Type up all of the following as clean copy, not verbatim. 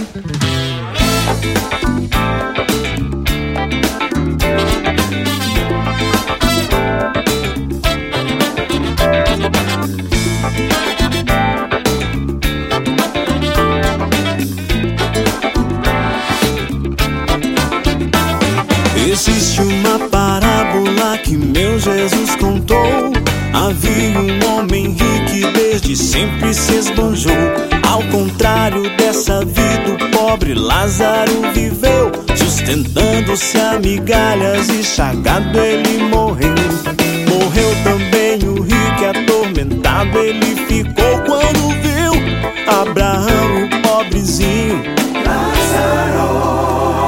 Existe uma parábola que meu Jesus contou. Havia um homem rico e desde sempre se esbanjou. Ao contrário dessa vida, o pobre Lázaro viveu, sustentando-se a migalhas e chagado ele morreu. Morreu também o rico e atormentado ele ficou quando viu Abraão, o pobrezinho Lázaro.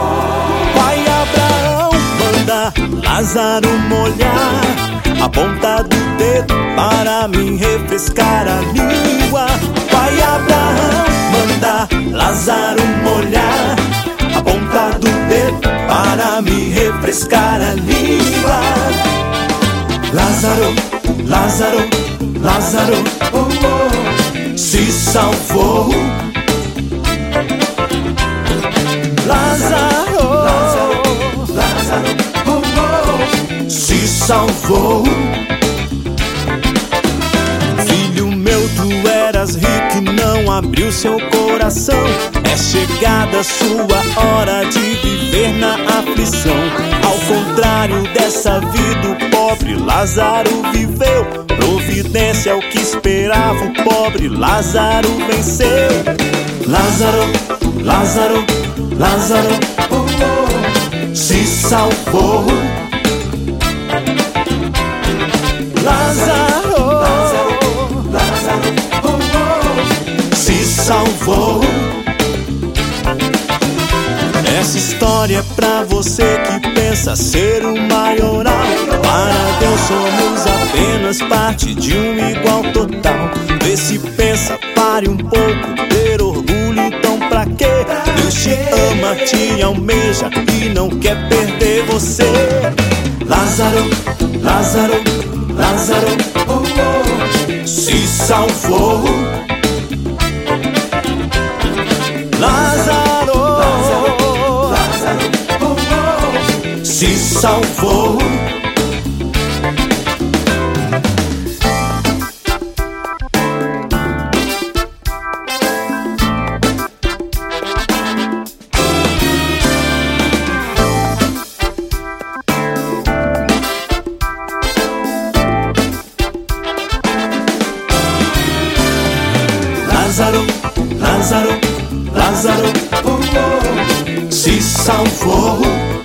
Lázaro molhar a ponta do dedo para me refrescar a língua. Pai Abraão, manda Lázaro molhar a ponta do dedo para me refrescar a língua. Lázaro, Lázaro, Lázaro, oh, oh, se salvou. Lázaro, Lázaro, Lázaro, se salvou. Filho meu, tu eras rico e não abriu seu coração. É chegada a sua hora de viver na aflição. Ao contrário dessa vida, o pobre Lázaro viveu. Providência é o que esperava, o pobre Lázaro venceu. Lázaro, Lázaro, Lázaro, oh, oh, se salvou. Lázaro, Lázaro, Lázaro, oh, oh, se salvou. Essa história é pra você que pensa ser o maioral. Para Deus somos apenas parte de um igual total. Vê se pensa, pare um pouco, ter orgulho então pra quê? Deus te ama, te almeja e não quer perder você. Lázaro, Lázaro, Lázaro, oh, oh, se salvou. Lázaro, Lázaro, Lázaro, oh, oh, se salvou. Lázaro, Lázaro, Lázaro, oh, oh, se salvou.